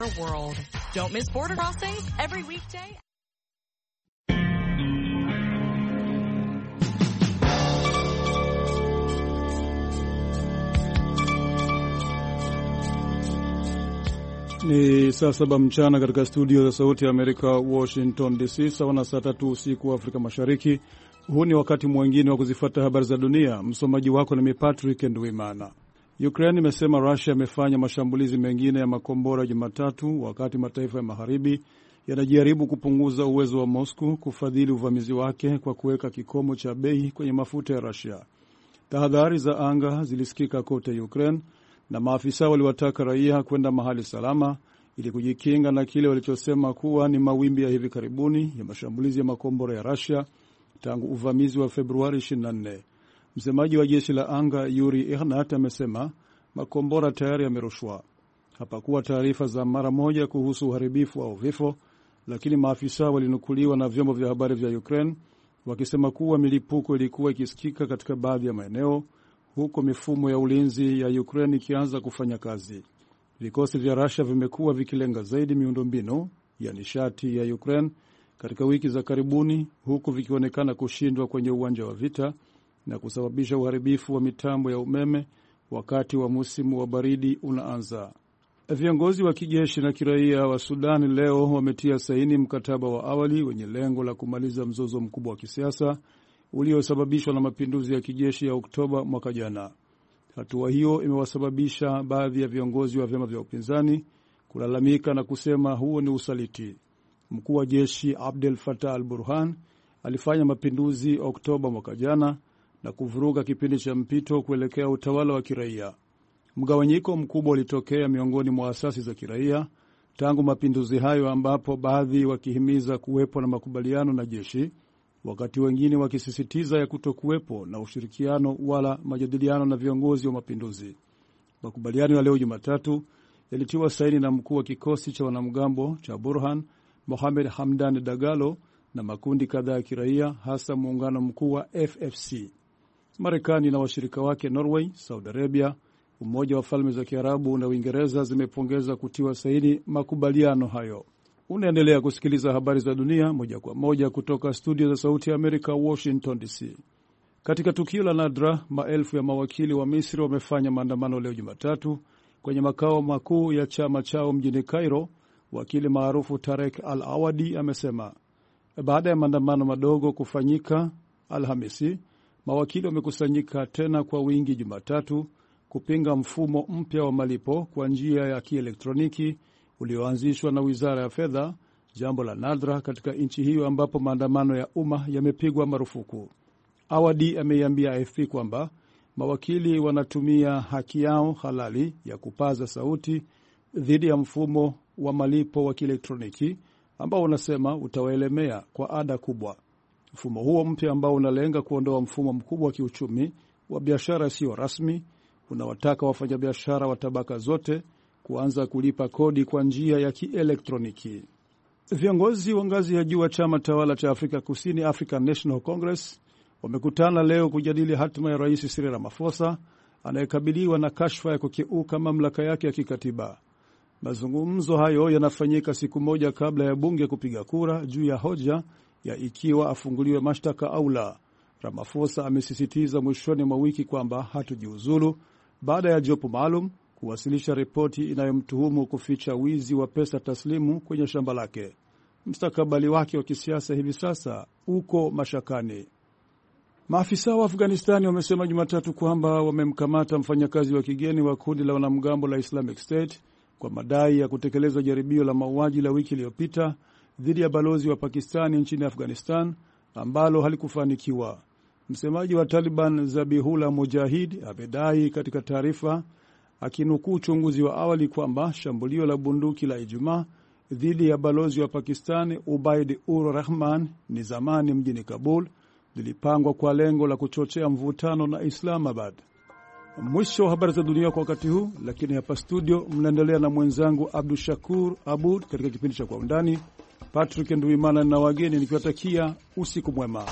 world. Don't miss Border Crossings every weekday. Ni saa 7 mchana katika studio za Sauti ya Amerika, Washington DC, sawa na saa 3 usiku wa Afrika Mashariki. Huu ni wakati mwingine wa kuzifuata habari za dunia. Msomaji wako ni Patrick Ndwimana. Ukraine imesema Russia imefanya mashambulizi mengine ya makombora Jumatatu, wakati mataifa ya magharibi yanajaribu kupunguza uwezo wa Moscow kufadhili uvamizi wake kwa kuweka kikomo cha bei kwenye mafuta ya Russia. Tahadhari za anga zilisikika kote Ukraine, na maafisa waliwataka raia kwenda mahali salama ili kujikinga na kile walichosema kuwa ni mawimbi ya hivi karibuni ya mashambulizi ya makombora ya Russia tangu uvamizi wa Februari 24. Msemaji wa jeshi la anga Yuri Ihnat amesema makombora tayari yamerushwa. Hapakuwa taarifa za mara moja kuhusu uharibifu au vifo, lakini maafisa walinukuliwa na vyombo vya habari vya Ukraine wakisema kuwa milipuko ilikuwa ikisikika katika baadhi ya maeneo, huko mifumo ya ulinzi ya Ukraine ikianza kufanya kazi. Vikosi vya Russia vimekuwa vikilenga zaidi miundombinu ya nishati ya Ukraine katika wiki za karibuni, huku vikionekana kushindwa kwenye uwanja wa vita na kusababisha uharibifu wa mitambo ya umeme wakati wa msimu wa baridi unaanza. Viongozi wa kijeshi na kiraia wa Sudan leo wametia saini mkataba wa awali wenye lengo la kumaliza mzozo mkubwa wa kisiasa uliosababishwa na mapinduzi ya kijeshi ya Oktoba mwaka jana. Hatua hiyo imewasababisha baadhi ya viongozi wa vyama vya upinzani kulalamika na kusema huo ni usaliti. Mkuu wa jeshi Abdel Fattah al-Burhan alifanya mapinduzi Oktoba mwaka jana na kuvuruga kipindi cha mpito kuelekea utawala wa kiraia. Mgawanyiko mkubwa ulitokea miongoni mwa asasi za kiraia tangu mapinduzi hayo, ambapo baadhi wakihimiza kuwepo na makubaliano na jeshi, wakati wengine wakisisitiza ya kutokuwepo na ushirikiano wala majadiliano na viongozi wa mapinduzi. Makubaliano ya leo Jumatatu yalitiwa saini na mkuu wa kikosi cha wanamgambo cha Burhan, Mohamed Hamdan Dagalo, na makundi kadhaa ya kiraia, hasa muungano mkuu wa FFC. Marekani na washirika wake Norway, Saudi Arabia, Umoja wa Falme za Kiarabu na Uingereza zimepongeza kutiwa saini makubaliano hayo. Unaendelea kusikiliza habari za dunia moja kwa moja kutoka studio za Sauti ya Amerika, Washington DC. Katika tukio la nadra, maelfu ya mawakili wa Misri wamefanya maandamano leo Jumatatu kwenye makao makuu ya chama chao mjini Cairo. Wakili maarufu Tarek Al-Awadi amesema baada ya maandamano madogo kufanyika Alhamisi, mawakili wamekusanyika tena kwa wingi Jumatatu kupinga mfumo mpya wa malipo kwa njia ya kielektroniki ulioanzishwa na Wizara ya Fedha, jambo la nadra katika nchi hiyo ambapo maandamano ya umma yamepigwa marufuku. Awadi ameiambia AFP kwamba mawakili wanatumia haki yao halali ya kupaza sauti dhidi ya mfumo wa malipo wa kielektroniki ambao unasema utawaelemea kwa ada kubwa. Mfumo huo mpya ambao unalenga kuondoa mfumo mkubwa wa kiuchumi wa biashara isiyo rasmi unawataka wafanyabiashara wa tabaka zote kuanza kulipa kodi kwa njia ya kielektroniki. Viongozi wa ngazi ya juu wa chama tawala cha Afrika Kusini, African National Congress, wamekutana leo kujadili hatima ya Rais Cyril Ramaphosa anayekabiliwa na kashfa ya kukiuka mamlaka yake ya kikatiba. Mazungumzo hayo yanafanyika siku moja kabla ya bunge kupiga kura juu ya hoja ya ikiwa afunguliwe mashtaka au la. Ramaphosa amesisitiza mwishoni mwa wiki kwamba hatajiuzulu baada ya jopo maalum kuwasilisha ripoti inayomtuhumu kuficha wizi wa pesa taslimu kwenye shamba lake. Mustakabali wake wa kisiasa hivi sasa uko mashakani. Maafisa wa Afghanistani wamesema Jumatatu kwamba wamemkamata mfanyakazi wa kigeni wa kundi la wanamgambo la Islamic State kwa madai ya kutekeleza jaribio la mauaji la wiki iliyopita dhidi ya balozi wa Pakistani nchini Afghanistan ambalo halikufanikiwa. Msemaji wa Taliban Zabihullah Mujahid amedai katika taarifa akinukuu uchunguzi wa awali kwamba shambulio la bunduki la Ijumaa dhidi ya balozi wa Pakistani Ubaid ur Rahman Nizamani mjini Kabul lilipangwa kwa lengo la kuchochea mvutano na Islamabad. Mwisho wa habari za dunia kwa wakati huu, lakini hapa studio mnaendelea na mwenzangu Abdul Shakur Abud katika kipindi cha Kwa Undani. Patrick Ndwimana na wageni nikiwatakia usiku mwema.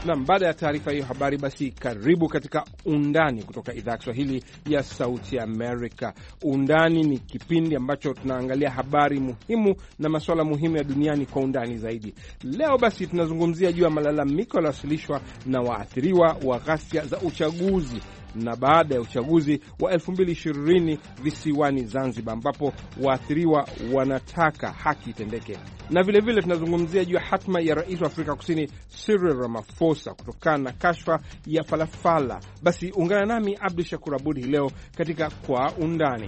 Na baada ya taarifa hiyo habari, basi karibu katika Undani kutoka idhaa ya Kiswahili ya Sauti ya Amerika. Undani ni kipindi ambacho tunaangalia habari muhimu na masuala muhimu ya duniani kwa undani zaidi. Leo basi tunazungumzia juu ya malalamiko yaliyowasilishwa na waathiriwa wa ghasia za uchaguzi na baada ya uchaguzi wa 2020 visiwani Zanzibar, ambapo waathiriwa wanataka haki itendeke. Na vile tunazungumzia juu ya hatma ya rais wa Afrika Kusini Cyril Ramaphosa kutokana na kashfa ya falafala. Basi ungana nami Abdul Shakur Abud leo katika Kwa Undani.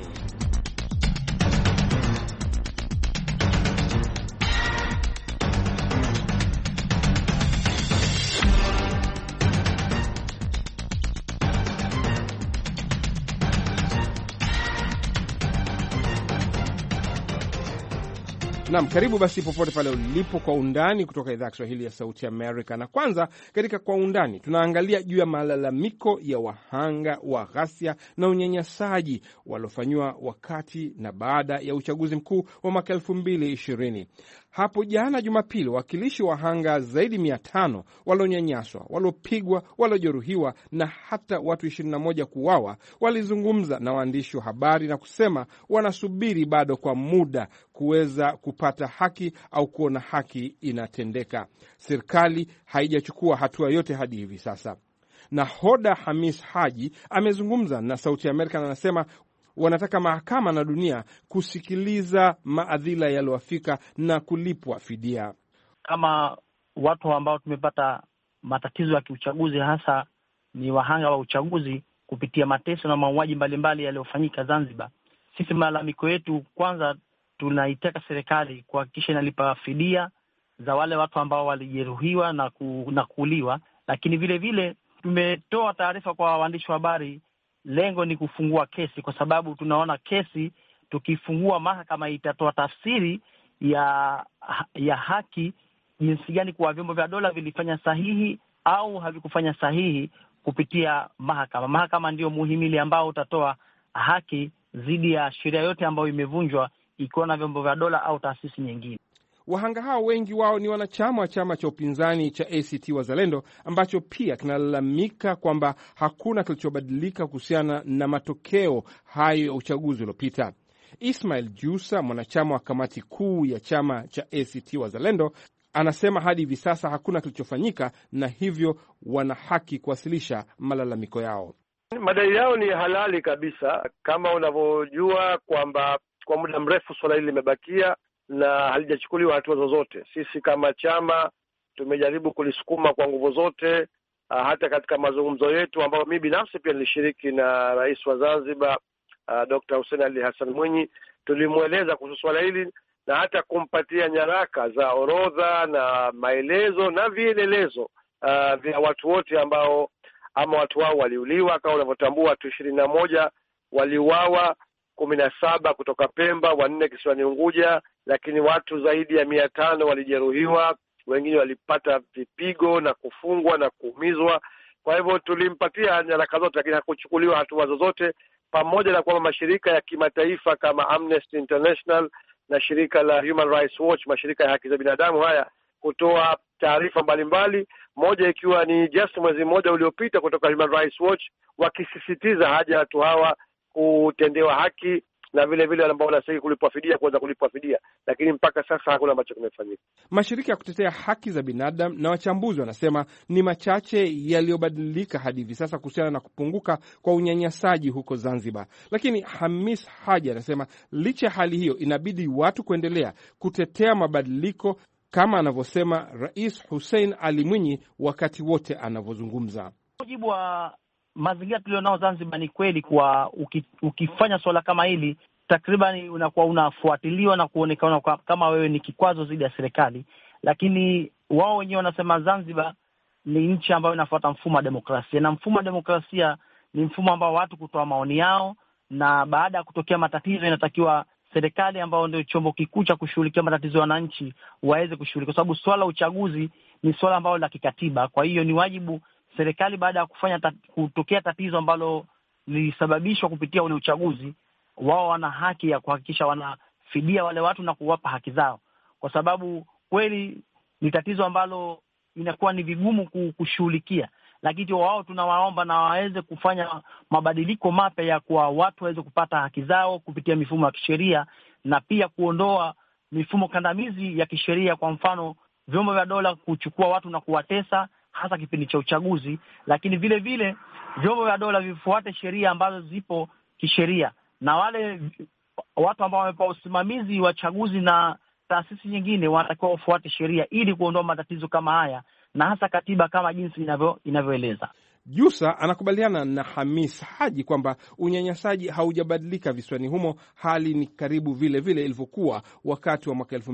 Naam, karibu basi popote pale ulipo Kwa Undani kutoka idhaa ya Kiswahili ya Sauti Amerika. Na kwanza katika Kwa Undani tunaangalia juu ya malalamiko ya wahanga wa ghasia na unyanyasaji waliofanywa wakati na baada ya uchaguzi mkuu wa mwaka 2020. Hapo jana Jumapili, wakilishi wahanga zaidi 500 walionyanyaswa, waliopigwa, waliojeruhiwa na hata watu 21 kuuawa walizungumza na waandishi wa habari na kusema wanasubiri bado kwa muda kuweza kupata haki au kuona haki inatendeka. Serikali haijachukua hatua yote hadi hivi sasa. Nahodha Hamis Haji amezungumza na Sauti ya Amerika na anasema wanataka mahakama na dunia kusikiliza maadhila yaliyowafika na kulipwa fidia. Kama watu ambao tumepata matatizo ya kiuchaguzi, hasa ni wahanga wa uchaguzi kupitia mateso na mauaji mbalimbali yaliyofanyika Zanzibar, sisi malalamiko yetu, kwanza tunaitaka serikali kuhakikisha inalipa fidia za wale watu ambao walijeruhiwa na kuuliwa. Lakini vile vile tumetoa taarifa kwa waandishi wa habari, lengo ni kufungua kesi, kwa sababu tunaona kesi tukifungua, mahakama itatoa tafsiri ya haki, jinsi gani kwa vyombo vya dola vilifanya sahihi au havikufanya sahihi kupitia mahakama. Mahakama ndio muhimili ambao utatoa haki dhidi ya sheria yote ambayo imevunjwa, ikiwa na vyombo vya dola au taasisi nyingine. Wahanga hao wengi wao ni wanachama wa chama cha upinzani cha ACT Wazalendo, ambacho pia kinalalamika kwamba hakuna kilichobadilika kuhusiana na matokeo hayo ya uchaguzi uliopita. Ismail Jusa, mwanachama wa kamati kuu ya chama cha ACT Wazalendo, anasema hadi hivi sasa hakuna kilichofanyika na hivyo wana haki kuwasilisha malalamiko yao. Madai yao ni halali kabisa, kama unavyojua kwamba kwa muda mrefu swala hili limebakia na halijachukuliwa hatua zozote. Sisi kama chama tumejaribu kulisukuma kwa nguvu zote, hata katika mazungumzo yetu ambayo mimi binafsi pia nilishiriki na rais wa Zanzibar Dr. Hussein Ali Hassan Mwinyi, tulimweleza kuhusu swala hili na hata kumpatia nyaraka za orodha na maelezo na vielelezo vya watu wote ambao ama watu wao waliuliwa. Kama unavyotambua, watu 21 waliuawa, 17 kutoka Pemba, 4 kisiwani Unguja, lakini watu zaidi ya 500 walijeruhiwa, wengine walipata vipigo na kufungwa na kuumizwa. Kwa hivyo tulimpatia nyaraka zote, lakini hakuchukuliwa hatua zozote, pamoja na kwamba mashirika ya kimataifa kama Amnesty International na shirika la Human Rights Watch, mashirika ya haki za binadamu haya, kutoa taarifa mbalimbali, moja ikiwa ni just mwezi mmoja uliopita kutoka Human Rights Watch, wakisisitiza haja ya watu hawa kutendewa haki na vile vile ambao wanastahili kulipwa fidia kuweza kulipwa fidia, lakini mpaka sasa hakuna ambacho kimefanyika. Mashirika ya kutetea haki za binadamu na wachambuzi wanasema ni machache yaliyobadilika hadi hivi sasa kuhusiana na kupunguka kwa unyanyasaji huko Zanzibar. Lakini Hamis Haji anasema licha ya hali hiyo inabidi watu kuendelea kutetea mabadiliko, kama anavyosema Rais Hussein Ali Mwinyi wakati wote anavyozungumza. Mujibu wa mazingira tulionao Zanzibar, ni kweli kwa ukifanya swala kama hili takriban unakuwa unafuatiliwa na kuonekana kama wewe ni kikwazo dhidi ya serikali, lakini wao wenyewe wanasema Zanzibar ni nchi ambayo inafuata mfumo wa demokrasia, na mfumo wa demokrasia ni mfumo ambao watu kutoa maoni yao, na baada ya kutokea matatizo inatakiwa serikali ambayo ndio chombo kikuu cha kushughulikia matatizo ya wananchi waweze kushughulika, kwa sababu swala uchaguzi ni swala ambalo la kikatiba. Kwa hiyo ni wajibu serikali, baada ya kutokea tatizo ambalo lilisababishwa kupitia ule uchaguzi, wao wana haki ya kuhakikisha wanafidia wale watu na kuwapa haki zao, kwa sababu kweli ni tatizo ambalo inakuwa ni vigumu kushughulikia, lakini wao tunawaomba na waweze kufanya mabadiliko mapya ya kuwa watu waweze kupata haki zao kupitia mifumo ya kisheria, na pia kuondoa mifumo kandamizi ya kisheria, kwa mfano vyombo vya dola kuchukua watu na kuwatesa hasa kipindi cha uchaguzi, lakini vile vile vyombo vya dola vifuate sheria ambazo zipo kisheria, na wale watu ambao wamepewa usimamizi wa chaguzi na taasisi nyingine wanatakiwa wafuate sheria ili kuondoa matatizo kama haya, na hasa katiba kama jinsi inavyoeleza. Jussa anakubaliana na Hamis Haji kwamba unyanyasaji haujabadilika visiwani humo, hali ni karibu vile vile ilivyokuwa wakati wa mwaka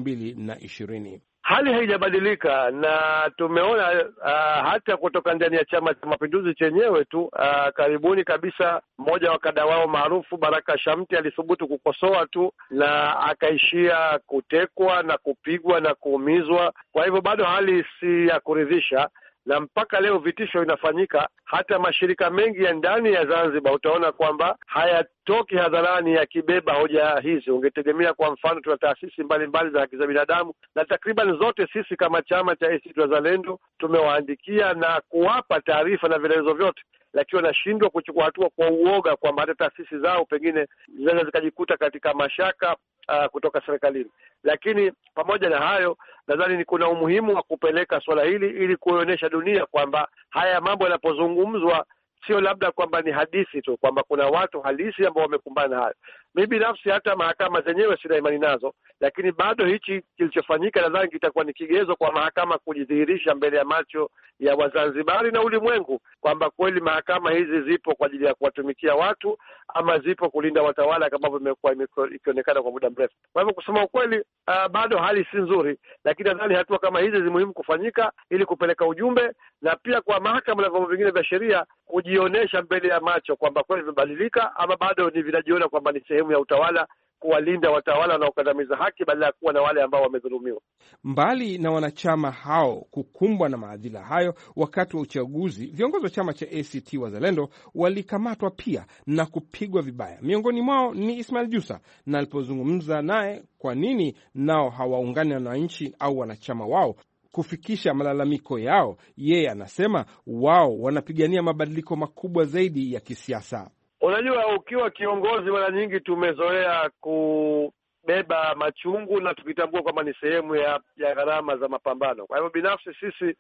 2020. Hali haijabadilika, na tumeona hata kutoka ndani ya Chama cha Mapinduzi chenyewe tu karibuni kabisa, mmoja wa kada wao maarufu Baraka Shamte alithubutu kukosoa tu na akaishia kutekwa na kupigwa na kuumizwa. Kwa hivyo bado hali si ya kuridhisha, na mpaka leo vitisho inafanyika. Hata mashirika mengi ya ndani ya Zanzibar utaona kwamba hayatoki hadharani yakibeba hoja hizi. Ungetegemea kwa mfano, tuna taasisi mbalimbali za haki za binadamu, na takriban zote sisi kama chama cha ACT Wazalendo tumewaandikia na kuwapa taarifa na vielelezo vyote, lakini wanashindwa kuchukua hatua kwa uoga kwamba hata taasisi zao pengine zinaweza zikajikuta katika mashaka kutoka serikalini. Lakini pamoja na hayo, nadhani ni kuna umuhimu wa kupeleka swala hili ili kuonyesha dunia kwamba haya mambo yanapozungumzwa sio labda kwamba ni hadithi tu, kwamba kuna watu halisi ambao wamekumbana na hayo. Mimi binafsi hata mahakama zenyewe sina imani nazo, lakini bado hichi kilichofanyika nadhani kitakuwa ni kigezo kwa mahakama kujidhihirisha mbele ya macho ya Wazanzibari na ulimwengu kwamba kweli mahakama hizi zipo kwa ajili ya kuwatumikia watu ama zipo kulinda watawala kama imekuwa ikionekana kwa muda mrefu. Kwa hivyo kusema ukweli, bado hali si nzuri, lakini nadhani hatua kama hizi ni muhimu kufanyika ili kupeleka ujumbe, na pia kwa mahakama na vyombo vingine vya sheria kujionyesha mbele ya macho kwamba kweli vimebadilika ama bado ni vinajiona kwamba ni sehemu ya utawala kuwalinda watawala wanaokandamiza haki badala ya kuwa na wale ambao wamedhulumiwa. Mbali na wanachama hao kukumbwa na maadhila hayo wakati wa uchaguzi, viongozi wa chama cha ACT Wazalendo walikamatwa pia na kupigwa vibaya. Miongoni mwao ni Ismail Jussa, na alipozungumza naye kwa nini nao hawaungani na wananchi au wanachama wao kufikisha malalamiko yao, yeye anasema wao wanapigania mabadiliko makubwa zaidi ya kisiasa. Unajua, ukiwa kiongozi mara nyingi tumezoea kubeba machungu na tukitambua kwamba ni sehemu ya gharama za mapambano. Kwa hivyo binafsi sisi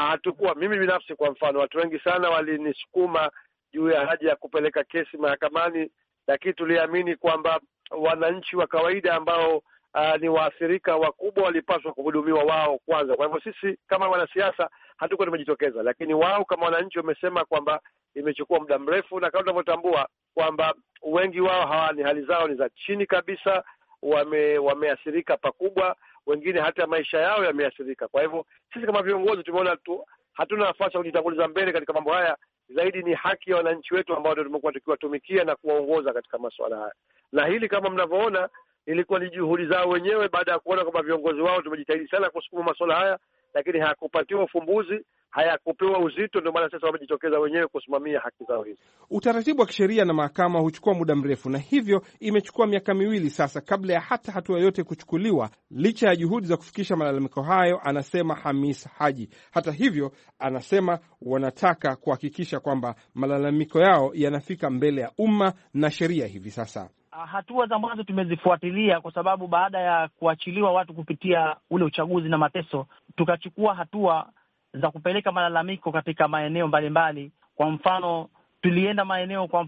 mimi binafsi kwa mfano, watu wengi sana walinisukuma juu ya haja ya kupeleka kesi mahakamani, lakini tuliamini kwamba wananchi wa kawaida ambao ni waathirika wakubwa walipaswa kuhudumiwa wao kwanza. Kwa hivyo sisi kama wanasiasa hatukuwa tumejitokeza, lakini wao kama wananchi wamesema kwamba imechukua muda mrefu, na kama tunavyotambua kwamba wengi wao ni hali zao ni za chini kabisa, wameathirika pakubwa, wengine hata maisha yao yameathirika. Kwa hivyo sisi kama viongozi tumeona hatuna nafasi ya kujitanguliza mbele katika mambo haya, zaidi ni haki ya wananchi wetu ambao ndio tumekuwa tukiwatumikia na kuwaongoza katika masuala haya. Na hili kama mnavyoona ilikuwa ni juhudi zao wenyewe baada ya kuona kwamba viongozi wao tumejitahidi sana kusukuma masuala haya, lakini hayakupatiwa ufumbuzi, hayakupewa uzito, ndio maana sasa wamejitokeza wenyewe kusimamia haki zao hizi. Utaratibu wa kisheria na mahakama huchukua muda mrefu, na hivyo imechukua miaka miwili sasa kabla ya hata hatua yote kuchukuliwa, licha ya juhudi za kufikisha malalamiko hayo, anasema Hamis Haji. Hata hivyo, anasema wanataka kuhakikisha kwamba malalamiko yao yanafika mbele ya umma na sheria hivi sasa. Hatua za mwanzo tumezifuatilia kwa sababu baada ya kuachiliwa watu kupitia ule uchaguzi na mateso, tukachukua hatua za kupeleka malalamiko katika maeneo mbalimbali. Kwa mfano, tulienda maeneo, kwa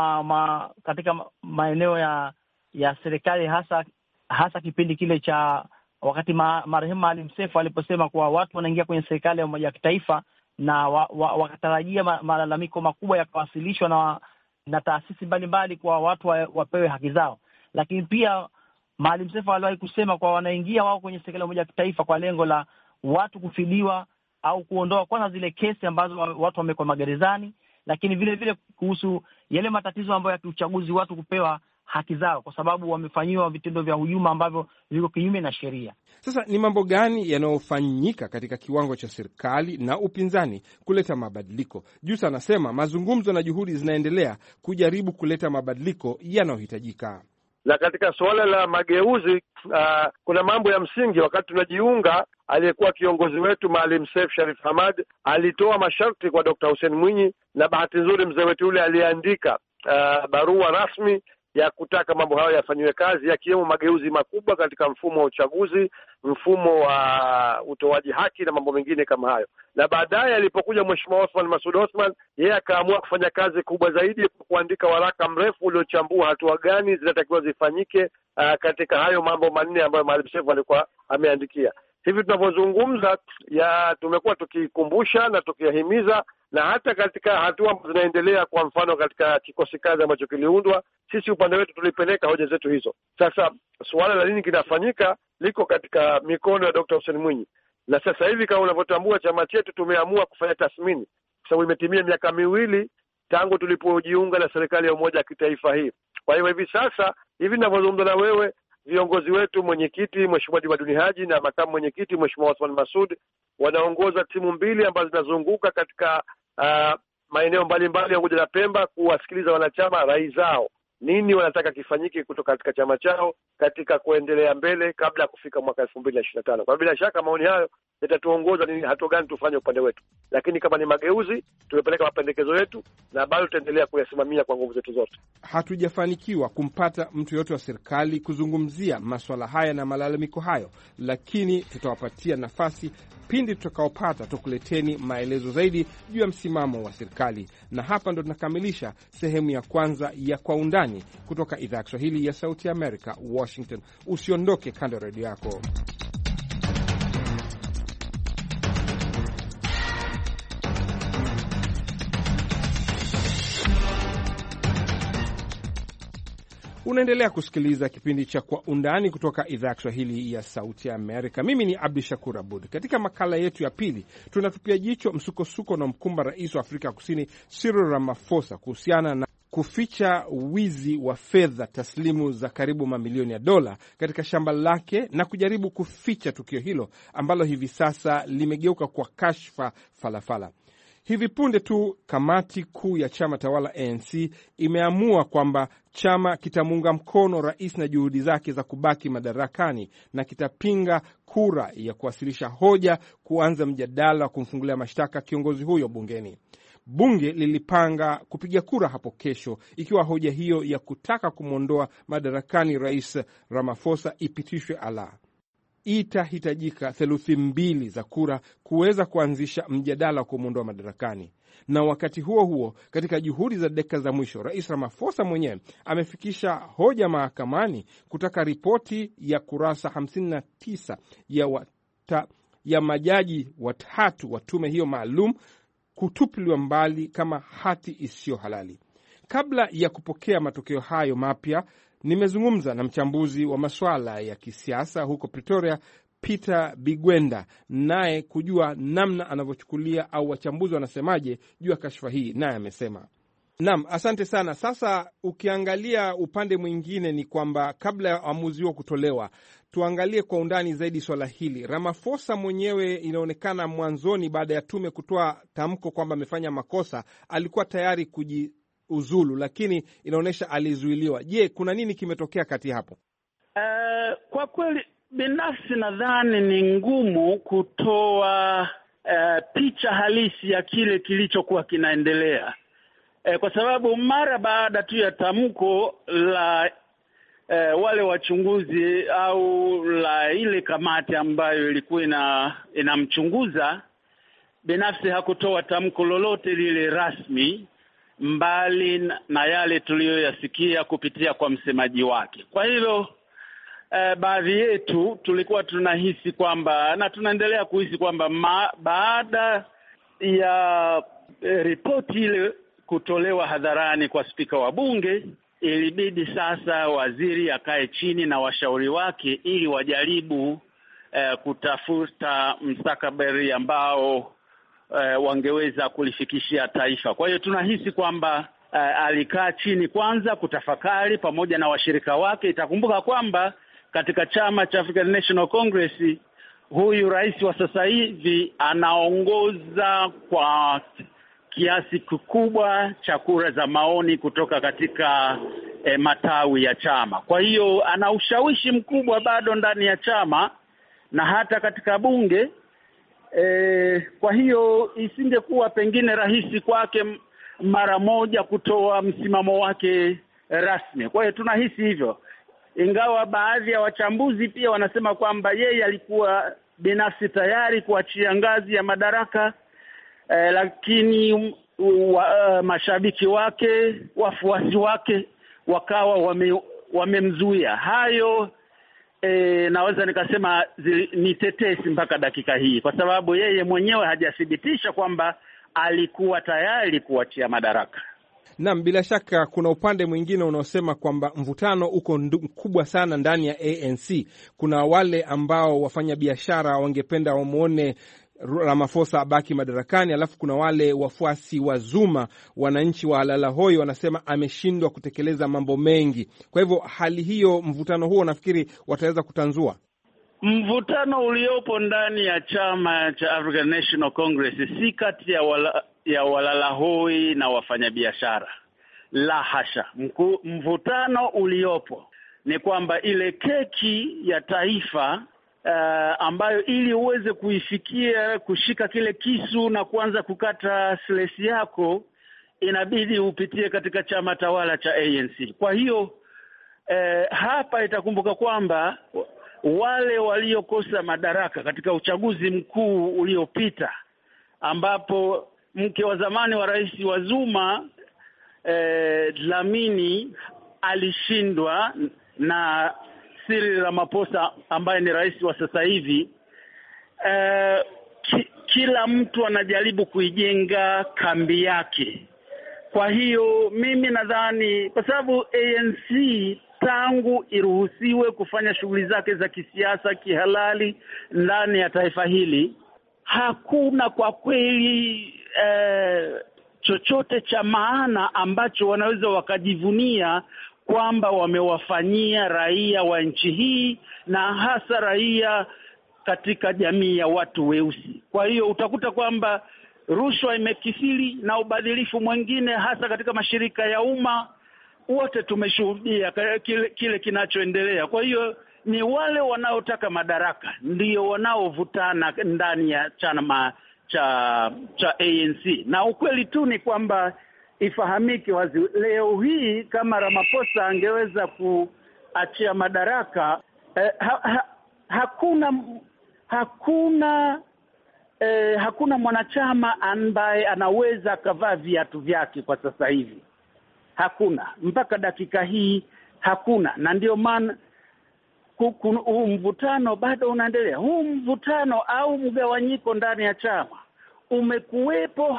mfano katika maeneo ya serikali, hasa kipindi kile cha wakati marehemu Maalim Seif aliposema kuwa watu wanaingia kwenye serikali ya umoja wa kitaifa, na wakatarajia malalamiko makubwa yakawasilishwa na taasisi mbalimbali kwa watu wapewe haki zao. Lakini pia Maalim Seif aliwahi kusema kwa wanaingia wao kwenye serikali ya umoja wa kitaifa kwa lengo la watu kufidiwa au kuondoa kwanza zile kesi ambazo watu wamekuwa magerezani, lakini vile vile kuhusu yale matatizo ambayo ya kiuchaguzi, watu kupewa haki zao kwa sababu wamefanyiwa vitendo vya hujuma ambavyo viko kinyume na sheria. Sasa ni mambo gani yanayofanyika katika kiwango cha serikali na upinzani kuleta mabadiliko? Jussa anasema mazungumzo na juhudi zinaendelea kujaribu kuleta mabadiliko yanayohitajika. Na katika suala la mageuzi kuna mambo ya msingi. Wakati tunajiunga, aliyekuwa kiongozi wetu Maalim Seif Sharif Hamad alitoa masharti kwa Dr. Hussein Mwinyi, na bahati nzuri mzee wetu yule aliandika barua rasmi ya kutaka mambo hayo yafanyiwe kazi, yakiwemo mageuzi makubwa katika mfumo wa uchaguzi, mfumo wa utoaji haki na mambo mengine kama hayo. Na baadaye alipokuja Mheshimiwa Othman Masoud Othman, yeye akaamua kufanya kazi kubwa zaidi kwa kuandika waraka mrefu uliochambua hatua gani zinatakiwa zifanyike katika hayo mambo manne ambayo Maalim Seif alikuwa ameandikia. Hivi tunavyozungumza tumekuwa tukikumbusha na tukiyahimiza, na hata katika hatua ambazo zinaendelea, kwa mfano katika kikosi kazi ambacho kiliundwa, sisi upande wetu tulipeleka hoja zetu hizo. Sasa suala la nini kinafanyika liko katika mikono ya Dr. Hussein Mwinyi, na sasa hivi kama unavyotambua, chama chetu tumeamua kufanya tathmini, kwa sababu imetimia miaka 2 tangu tulipojiunga na serikali ya umoja wa kitaifa hii. Kwa hiyo hivi sasa hivi ninavyozungumza na wewe, viongozi wetu, mwenyekiti Mheshimiwa Juma Duni Haji na makamu mwenyekiti Mheshimiwa Othman Masoud, wanaongoza timu 2 ambazo zinazunguka katika maeneo mbalimbali ya Unguja na Pemba kuwasikiliza wanachama rai zao, nini wanataka kifanyike kutoka katika chama chao katika kuendelea mbele kabla ya kufika mwaka 2025. Kwa bila shaka maoni hayo yatatuongoza nini, hatua gani tufanye upande wetu. Lakini kama ni mageuzi, tumepeleka mapendekezo yetu na bado tutaendelea kuyasimamia kwa nguvu zetu zote. Hatujafanikiwa kumpata mtu yote wa serikali kuzungumzia masuala haya na malalamiko hayo, lakini tutawapatia nafasi pindi tutakaopata tukuleteni maelezo zaidi juu ya msimamo wa serikali. Na hapa ndo tunakamilisha sehemu ya kwanza ya Kwa Undani kutoka idhaa ya Kiswahili ya Sauti ya Amerika, Washington. Usiondoke kando ya redio yako. Unaendelea kusikiliza kipindi cha Kwa Undani kutoka idhaa ya Kiswahili ya Sauti ya Amerika. Mimi ni Abdu Shakur Abud. Katika makala yetu ya pili, tunatupia jicho msukosuko na mkumba rais wa Afrika Kusini Cyril Ramaphosa kuhusiana na kuficha wizi wa fedha taslimu za karibu mamilioni ya dola katika shamba lake na kujaribu kuficha tukio hilo ambalo hivi sasa limegeuka kwa kashfa falafala. Hivi punde tu kamati kuu ya chama tawala ANC imeamua kwamba chama kitamuunga mkono rais na juhudi zake za kubaki madarakani na kitapinga kura ya kuwasilisha hoja kuanza mjadala wa kumfungulia mashtaka kiongozi huyo bungeni. Bunge lilipanga kupiga kura hapo kesho ikiwa hoja hiyo ya kutaka kumwondoa madarakani rais Ramaphosa ipitishwe ala. Itahitajika theluthi 2 za kura kuweza kuanzisha mjadala wa kumwondoa madarakani. Na wakati huo huo, katika juhudi za dakika za mwisho, rais Ramaphosa mwenyewe amefikisha hoja mahakamani kutaka ripoti ya kurasa 59 ya majaji watatu wa tume hiyo maalum kutupiliwa mbali kama hati isiyo halali. Kabla ya kupokea matokeo hayo mapya, nimezungumza na mchambuzi wa masuala ya kisiasa huko Pretoria, Peter Bigwenda, naye kujua namna anavyochukulia au wachambuzi wanasemaje juu ya kashfa hii. Naye amesema, naam, asante sana. Sasa ukiangalia upande mwingine ni kwamba kabla ya uamuzi huo kutolewa, tuangalie kwa undani zaidi swala hili. Ramaphosa mwenyewe inaonekana mwanzoni, baada ya tume kutoa tamko kwamba amefanya makosa, alikuwa tayari kujiuzulu, lakini inaonyesha alizuiliwa. Je, kuna nini kimetokea kati hapo? Kwa kweli binafsi nadhani ni ngumu kutoa picha halisi ya kile kilichokuwa kinaendelea, kwa sababu mara baada tu ya tamko la wale wachunguzi au la ile kamati ambayo ilikuwa inamchunguza, binafsi hakutoa tamko lolote lile rasmi mbali na yale tuliyoyasikia kupitia kwa msemaji wake. Kwa hivyo baadhi yetu tulikuwa tunahisi kwamba, na tunaendelea kuhisi kwamba baada ya ripoti ile kutolewa hadharani kwa spika wa bunge, ilibidi sasa waziri akae chini na washauri wake ili wajaribu kutafuta mstakabali ambao wangeweza kulifikishia taifa. Kwa hiyo tunahisi kwamba alikaa chini kwanza kutafakari pamoja na washirika wake. Itakumbuka kwamba katika chama cha African National Congress, huyu rais wa sasa hivi anaongoza kwa kiasi kikubwa cha kura za maoni kutoka katika matawi ya chama. Kwa hiyo ana ushawishi mkubwa bado ndani ya chama na hata katika bunge. Kwa hiyo isingekuwa pengine rahisi kwake mara moja kutoa msimamo wake rasmi. Kwa hiyo tunahisi hivyo, ingawa baadhi ya wachambuzi pia wanasema kwamba yeye alikuwa binafsi tayari kuachia ngazi ya madaraka, lakini mashabiki wake, wafuasi wake wakawa wamemzuia. Hayo naweza nikasema ni tetesi mpaka dakika hii, kwa sababu yeye mwenyewe hajathibitisha kwamba alikuwa tayari kuachia madaraka. Naam, bila shaka kuna upande mwingine unaosema kwamba mvutano uko mkubwa sana ndani ya ANC. Kuna wale ambao wafanya biashara wangependa wamuone Ramaphosa abaki madarakani, alafu kuna wale wafuasi wa Zuma, wananchi wa Alalahoi, wanasema ameshindwa kutekeleza mambo mengi. Kwa hivyo hali hiyo, mvutano huo nafikiri wataweza kutanzua. Mvutano uliopo ndani ya chama cha African National Congress si kati ya Walalahoi na wafanyabiashara. La hasha. Mvutano uliopo ni kwamba ile keki ya taifa ambayo ili uweze kuifikia, kushika kile kisu na kuanza kukata slesi yako, inabidi upitie katika chama tawala cha ANC. Kwa hiyo hapa itakumbuka kwamba wale waliokosa madaraka katika uchaguzi mkuu uliopita, ambapo mke wa zamani wa rais wa Zuma, Dlamini, alishindwa na Cyril Ramaphosa ambaye ni rais wa sasa hivi. Kila mtu anajaribu kuijenga kambi yake. Kwa hiyo mimi nadhani kwa sababu ANC tangu iruhusiwe kufanya shughuli zake za kisiasa kihalali ndani ya taifa hili, hakuna kwa kweli chochote cha maana ambacho wanaweza wakajivunia kwamba wamewafanyia raia wa nchi hii, na hasa raia katika jamii ya watu weusi. Kwa hiyo utakuta kwamba rushwa imekithiri na ubadhilifu mwingine, hasa katika mashirika ya umma. Wote tumeshuhudia kile kinachoendelea. Kwa hiyo ni wale wanaotaka madaraka ndio wanaovutana ndani ya chama cha ANC. Na ukweli tu ni kwamba ifahamike wazi, leo hii kama Ramaphosa angeweza kuachia madaraka, hakuna mwanachama ambaye anaweza kavaa viatu vyake kwa sasa hivi. Hakuna, mpaka dakika hii hakuna. Na ndio maana huu mvutano bado unaendelea. Huu mvutano au mgawanyiko ndani ya chama umekuwepo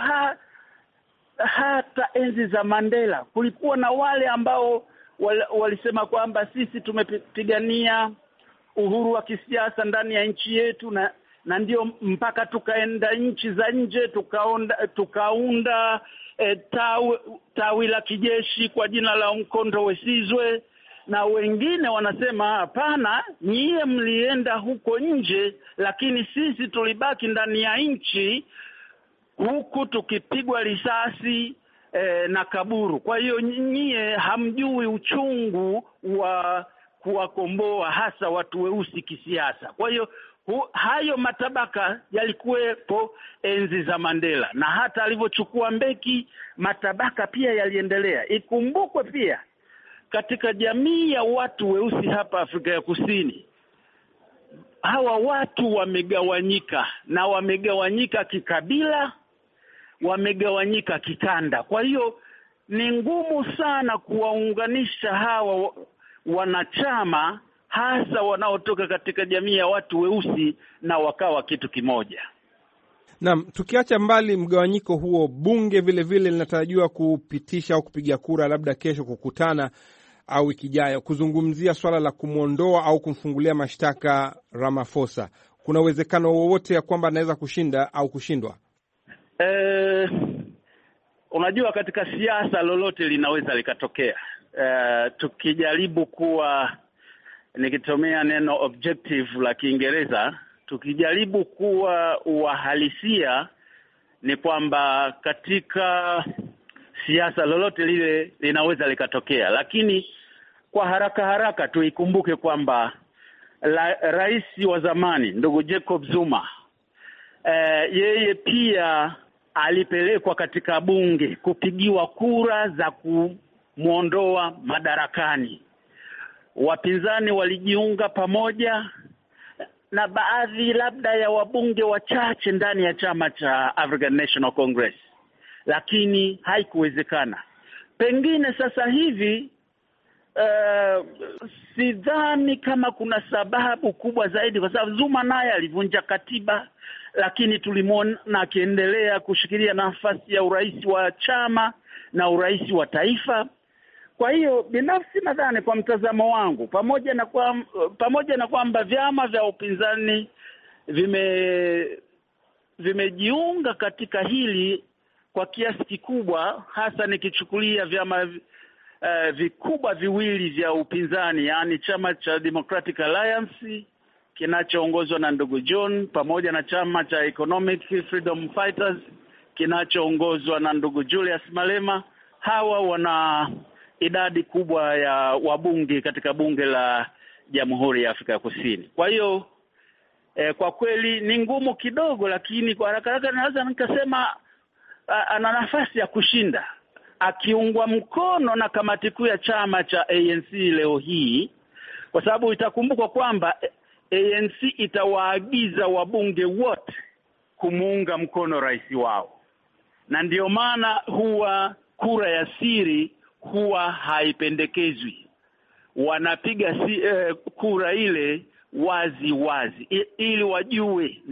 hata enzi za Mandela. Kulikuwa na wale ambao walisema kwamba sisi tumepigania uhuru wa kisiasa ndani ya nchi yetu, na ndio mpaka tukaenda nchi za nje tukaunda tawi la kijeshi kwa jina la Mkondo Wesizwe. Na wengine wanasema hapana, nyie mlienda huko nje, lakini sisi tulibaki ndani ya nchi huku tukipigwa risasi na kaburu. Kwa hiyo nyie hamjui uchungu wa kuwakomboa hasa watu weusi kisiasa. Kwa hiyo hayo matabaka yalikuwepo enzi za Mandela, na hata alivyochukua Mbeki matabaka pia yaliendelea. Ikumbukwe pia katika jamii ya watu weusi hapa Afrika ya Kusini, hawa watu wamegawanyika, na wamegawanyika kikabila, wamegawanyika kikanda. Kwa hiyo ni ngumu sana kuwaunganisha hawa wanachama, hasa wanaotoka katika jamii ya watu weusi, na wakawa kitu kimoja. Naam, tukiacha mbali mgawanyiko huo, bunge vile vile linatarajiwa kupitisha au kupiga kura labda kesho, kukutana au wiki ijayo, kuzungumzia swala la kumwondoa au kumfungulia mashtaka Ramaphosa. Kuna uwezekano wowote ya kwamba anaweza kushinda au kushindwa? Unajua, katika siasa lolote linaweza likatokea. Tukijaribu kuwa, nikitumia neno objective la Kiingereza, tukijaribu kuwa uhalisia, ni kwamba katika siasa lolote lile linaweza likatokea. Lakini kwa haraka tuikumbuke kwamba rais wa zamani ndugu Jacob Zuma yeye pia alipelekwa katika bunge kupigiwa kura za kumuondoa madarakani. Wapinzani walijiunga pamoja na baadhi labda ya wabunge wachache ndani ya chama cha African National Congress, lakini haikuwezekana. Pengine sasa hivi sidhani kama kuna sababu kubwa zaidi, kwa sababu Zuma naye alivunja katiba, lakini tulimwona akiendelea kushikilia nafasi ya urais wa chama na urais wa taifa. Kwa hiyo binafsi nadhani, kwa mtazamo wangu, pamoja na kwamba vyama vya upinzani vimejiunga katika hili kwa kiasi kikubwa, hasa nikichukulia vyama vikubwa viwili vya upinzani, yani chama cha Democratic Alliance kinachoongozwa na ndugu John pamoja na chama cha Economic Freedom Fighters kinachoongozwa na ndugu Julius Malema. Hawa wana idadi kubwa ya wabunge katika bunge la Jamhuri ya Afrika Kusini. Kwa hiyo kwa kweli ni ngumu kidogo, lakini kwa haraka naweza nikasema ana nafasi ya kushinda, akiungwa mkono na kamati kuu ya chama cha ANC leo hii, kwa sababu itakumbukwa kwamba ANC itawaagiza wabunge wote kumuunga mkono rais wao, na ndio maana huwa kura ya siri huwa haipendekezwi. Wanapiga kura ile wazi ili wajue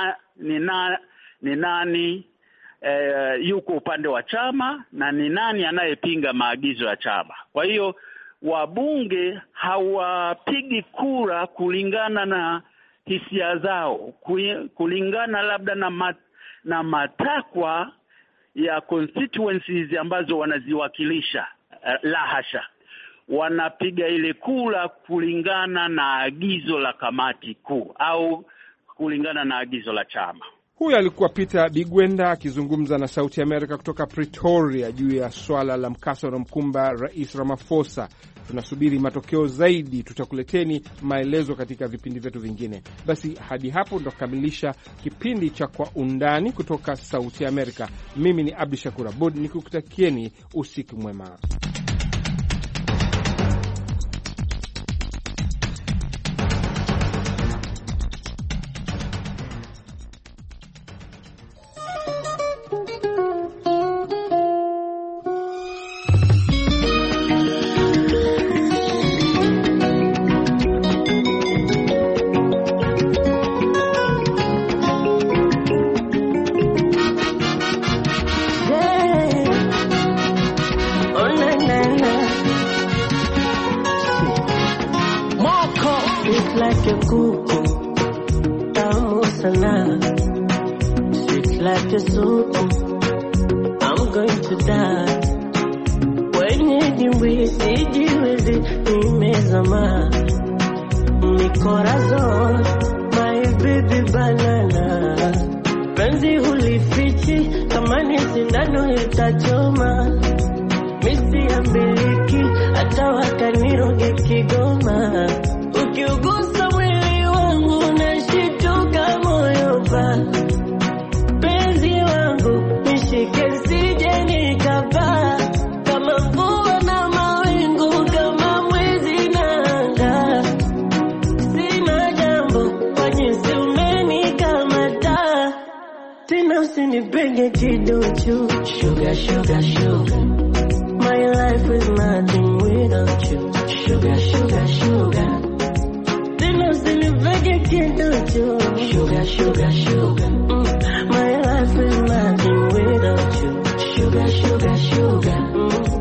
ni nani yuko upande wa chama na ni nani anayepinga maagizo ya chama. Kwa hiyo wabunge hawapigi kura kulingana na hisia zao, kulingana labda na matakwa ya constituencies ambazo wanaziwakilisha. La hasha, wanapiga ile kura kulingana na agizo la kamati kuu au kulingana na agizo la chama. Huyu alikuwa Peter Bigwenda akizungumza na Sauti Amerika kutoka Pretoria juu ya swala la mkasa unaomkumba Rais Ramaphosa. Tunasubiri matokeo zaidi, tutakuleteni maelezo katika vipindi vyetu vingine. Basi hadi hapo ndo kukamilisha kipindi cha Kwa Undani kutoka Sauti Amerika. Mimi ni Abdi Shakur Abud nikukutakieni usiku mwema. Sugar, sugar, sugar. My life is nothing without you. Sugar, sugar, sugar. Sugar, sugar, sugar. My life is nothing without you. Sugar, sugar, sugar.